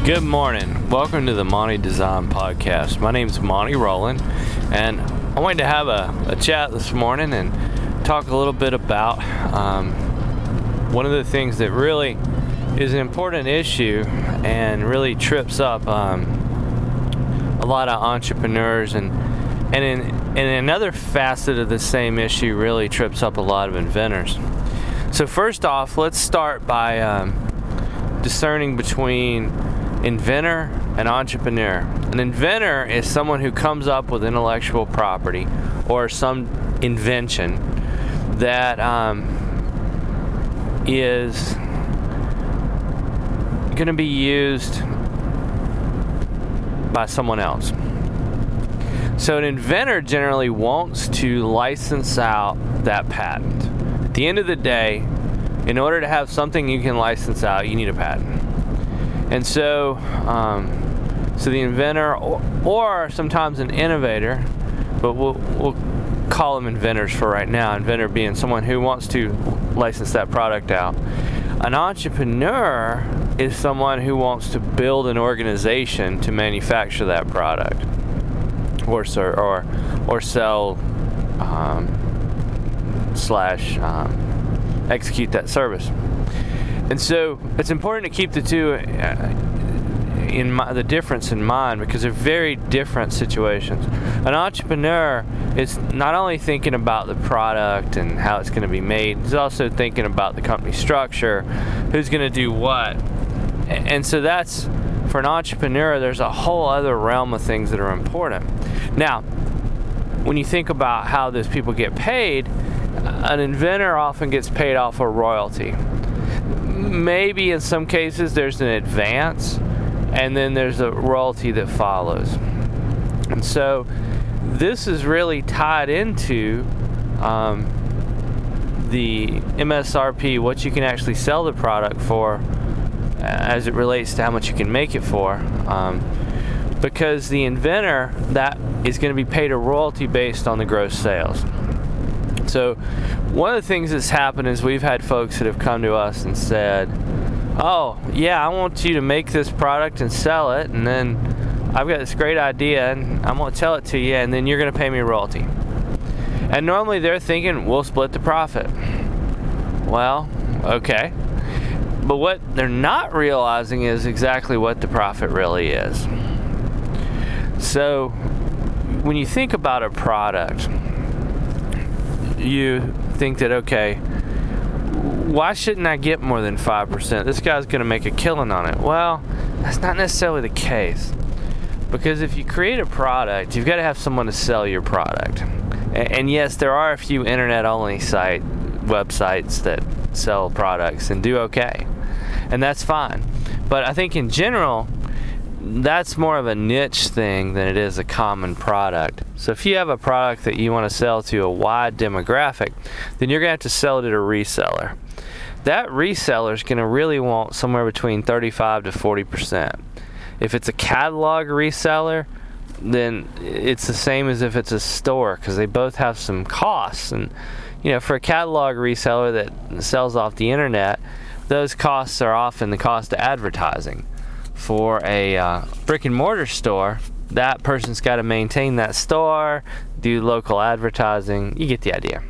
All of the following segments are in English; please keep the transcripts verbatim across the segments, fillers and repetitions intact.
Good morning. Welcome to the Monty Design Podcast. My name is Monty Rowland, and I wanted to have a, a chat this morning and talk a little bit about um, one of the things that really is an important issue and really trips up um, a lot of entrepreneurs, and and in, in another facet of the same issue really trips up a lot of inventors. So first off, let's start by um, discerning between inventor and entrepreneur. An inventor is someone who comes up with intellectual property or some invention that um, is going to be used by someone else. So an inventor generally wants to license out that patent. At the end of the day, in order to have something you can license out, you need a patent. And so, um, so the inventor, or, or sometimes an innovator, but we'll, we'll call them inventors for right now. Inventor being someone who wants to license that product out. An entrepreneur is someone who wants to build an organization to manufacture that product, or or or sell um, slash um, execute that service. And so it's important to keep the two in my, the difference in mind, because they're very different situations. An entrepreneur is not only thinking about the product and how it's going to be made, he's also thinking about the company structure, who's going to do what. And so that's, for an entrepreneur, there's a whole other realm of things that are important. Now, when you think about how those people get paid, an inventor often gets paid off a royalty. Maybe in some cases there's an advance, and then there's a royalty that follows. And so this is really tied into um, the M S R P, what you can actually sell the product for, as it relates to how much you can make it for. Um, because the inventor, that is going to be paid a royalty based on the gross sales. So one of the things that's happened is we've had folks that have come to us and said, oh, yeah, I want you to make this product and sell it, and then I've got this great idea, and I'm going to tell it to you, and then you're going to pay me a royalty. And normally they're thinking, we'll split the profit. Well, okay. But what they're not realizing is exactly what the profit really is. So when you think about a product, you think that, okay, why shouldn't I get more than five percent? This guy's going to make a killing on it. Well, that's not necessarily the case. Because if you create a product, you've got to have someone to sell your product. And, and yes, there are a few internet-only site websites that sell products and do okay. And that's fine. But I think in general, that's more of a niche thing than it is a common product. So if you have a product that you want to sell to a wide demographic, then you're going to have to sell it at a reseller. That reseller is going to really want somewhere between thirty-five to forty percent. If it's a catalog reseller, then it's the same as if it's a store, because they both have some costs. And you know, for a catalog reseller that sells off the internet, those costs are often the cost of advertising. For a uh, brick and mortar store, that person's got to maintain that store, do local advertising. You get the idea.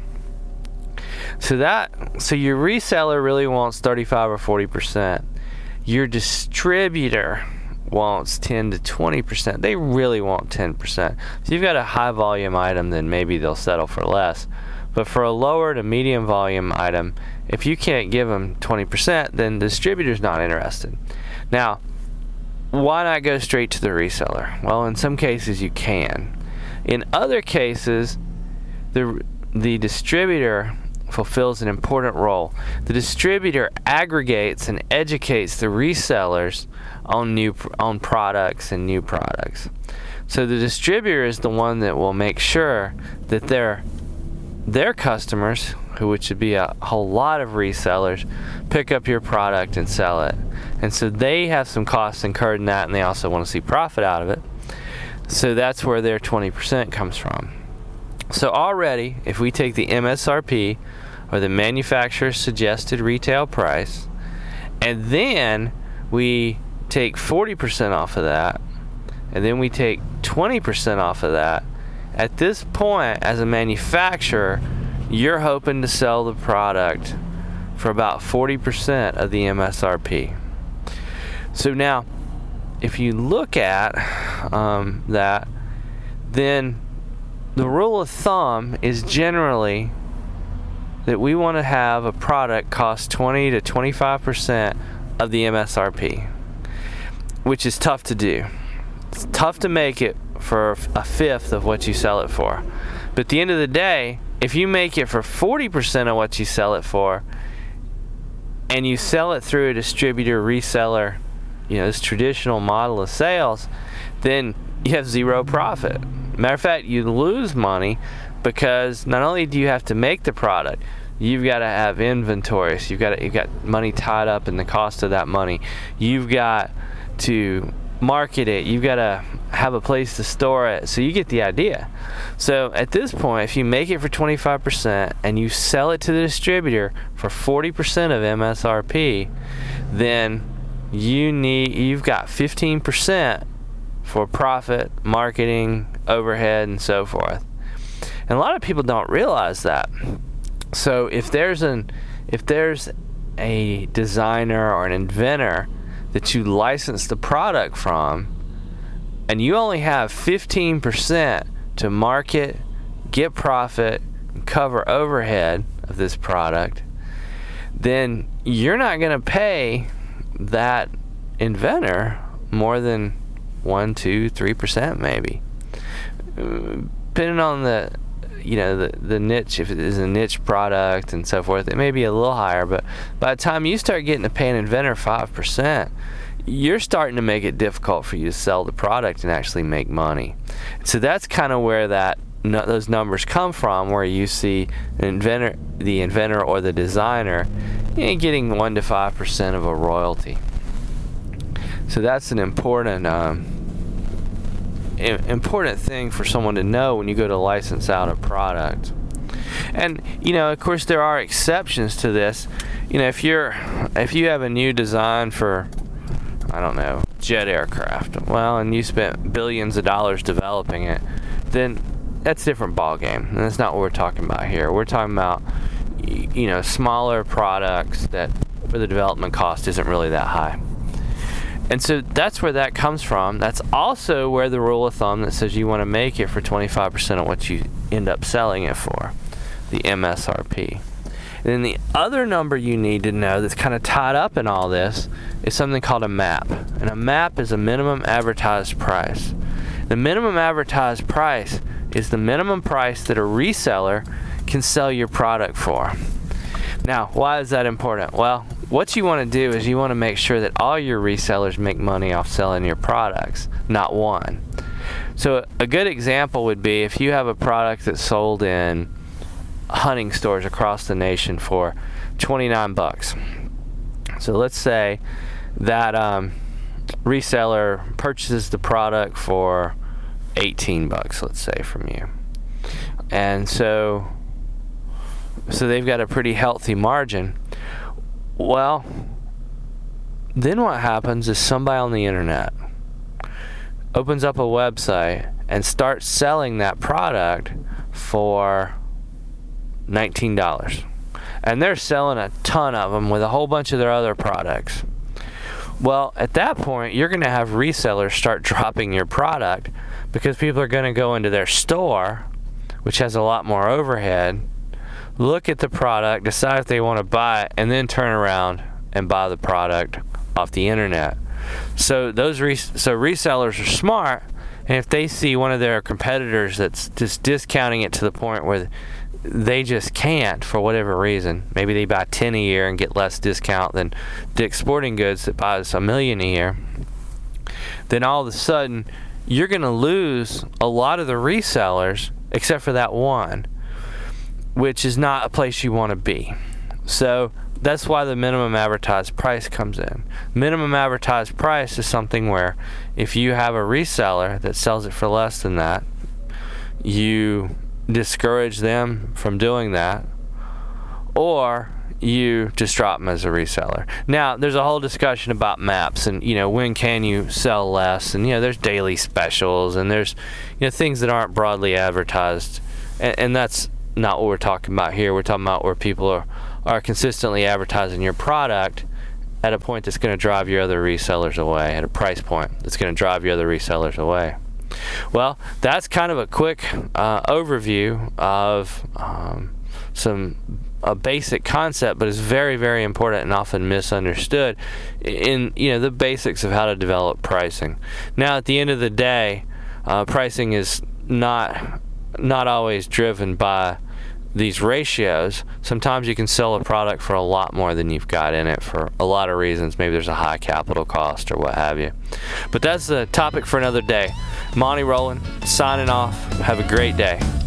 So that, so your reseller really wants thirty-five or forty percent. Your distributor wants ten to twenty percent. They really want ten percent. So you've got a high volume item, then maybe they'll settle for less. But for a lower to medium volume item, if you can't give them twenty percent, then the distributor's not interested. Now, why not go straight to the reseller? Well, in some cases you can. In other cases, the the distributor fulfills an important role. The distributor aggregates and educates the resellers on new on products and new products. So the distributor is the one that will make sure that their their customers, which would be a whole lot of resellers, pick up your product and sell it. And so they have some costs incurred in that, and they also want to see profit out of it. So that's where their twenty percent comes from. So already, if we take the M S R P, or the manufacturer's suggested retail price, and then we take forty percent off of that, and then we take twenty percent off of that, at this point, as a manufacturer, you're hoping to sell the product for about forty percent of the M S R P. So now, if you look at um, that, then the rule of thumb is generally that we want to have a product cost twenty to twenty-five percent of the M S R P, which is tough to do. It's tough to make it for a fifth of what you sell it for. But at the end of the day, if you make it for forty percent of what you sell it for, and you sell it through a distributor, reseller, you know, this traditional model of sales, then you have zero profit. Matter of fact, you lose money because not only do you have to make the product, you've got to have inventory. So you've got to, you've got money tied up in the cost of that money. You've got to market it. You've got to have a place to store it. So you get the idea. So at this point, if you make it for twenty-five percent and you sell it to the distributor for forty percent of M S R P, then you need you've got fifteen percent for profit, marketing, overhead, and so forth. And a lot of people don't realize that. So if there's an if there's a designer or an inventor that you license the product from, and you only have fifteen percent to market, get profit, and cover overhead of this product, then you're not going to pay that inventor more than one, two, three percent maybe. Depending on the you know the the niche, if it is a niche product and so forth, it may be a little higher, but by the time you start getting to pay an inventor five percent, you're starting to make it difficult for you to sell the product and actually make money. So that's kind of where that no, those numbers come from, where you see an inventor, the inventor or the designer, you know, getting one to five percent of a royalty. So that's an important um, important thing for someone to know when you go to license out a product. And you know, of course, there are exceptions to this. You know, if you're if you have a new design for, I don't know, jet aircraft, well, and you spent billions of dollars developing it, then that's a different ballgame. And that's not what we're talking about here. We're talking about, you know, smaller products that where the development cost isn't really that high. And so that's where that comes from. That's also where the rule of thumb that says you want to make it for twenty-five percent of what you end up selling it for, the M S R P. And then the other number you need to know that's kind of tied up in all this is something called a M A P. And a M A P is a minimum advertised price. The minimum advertised price is the minimum price that a reseller can sell your product for. Now, why is that important? Well, what you want to do is you want to make sure that all your resellers make money off selling your products, not one. So a good example would be if you have a product that's sold in hunting stores across the nation for twenty-nine bucks. So let's say that um, reseller purchases the product for eighteen bucks, let's say, from you. And so so they've got a pretty healthy margin. Well, then what happens is somebody on the internet opens up a website and starts selling that product for nineteen dollars. And they're selling a ton of them with a whole bunch of their other products. Well, at that point, you're going to have resellers start dropping your product because people are going to go into their store, which has a lot more overhead, look at the product, decide if they want to buy it, and then turn around and buy the product off the internet. So those res- so resellers are smart, and if they see one of their competitors that's just discounting it to the point where they just can't for whatever reason, maybe they buy ten a year and get less discount than Dick's Sporting Goods that buys a million a year, then all of a sudden you're going to lose a lot of the resellers except for that one, which is not a place you want to be. So that's why the minimum advertised price comes in. Minimum advertised price is something where if you have a reseller that sells it for less than that, you discourage them from doing that, or you just drop them as a reseller. Now, there's a whole discussion about maps and, you know, when can you sell less? And, you know, there's daily specials and there's, you know, things that aren't broadly advertised. And, and that's not what we're talking about here. We're talking about where people are, are consistently advertising your product at a point that's going to drive your other resellers away, at a price point that's going to drive your other resellers away. Well, that's kind of a quick uh, overview of um, some a basic concept, but it's very, very important and often misunderstood in, you know, the basics of how to develop pricing. Now, at the end of the day, uh, pricing is not not always driven by these ratios. Sometimes you can sell a product for a lot more than you've got in it for a lot of reasons. Maybe there's a high capital cost or what have you. But that's the topic for another day. Monty Rowland signing off. Have a great day.